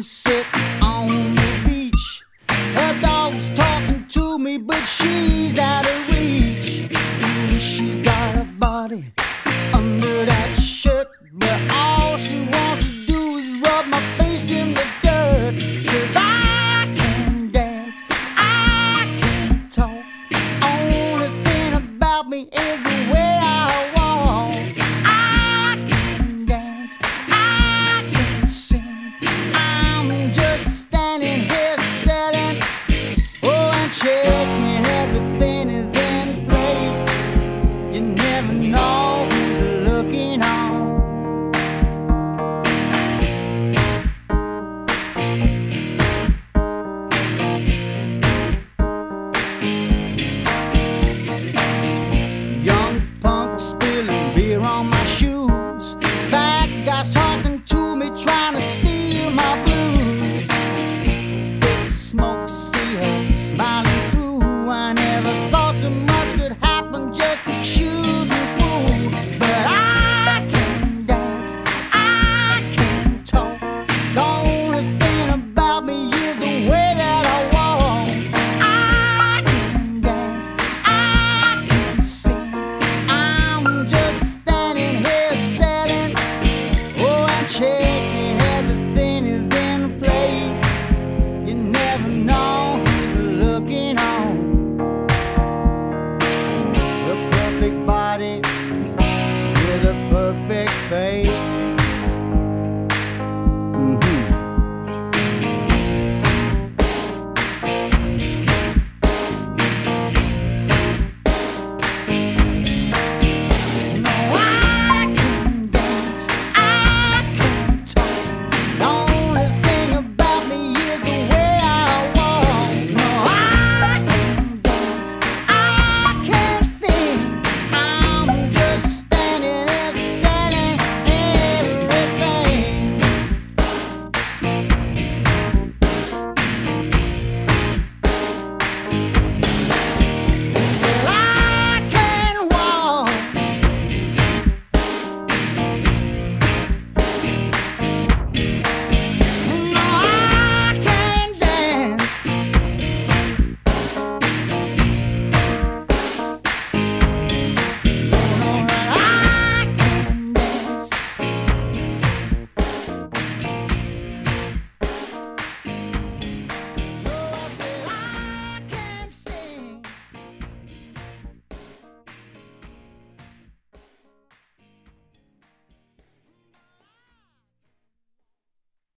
sit on the beach. Her dog's talking to me, but she's out of reach. Ooh, she's got a body under that shirt, but all she wants to do is rub my face in the dirt. 'Cause I can dance, I can talk. Only thing about me is the way I walk. I can dance, I can sing.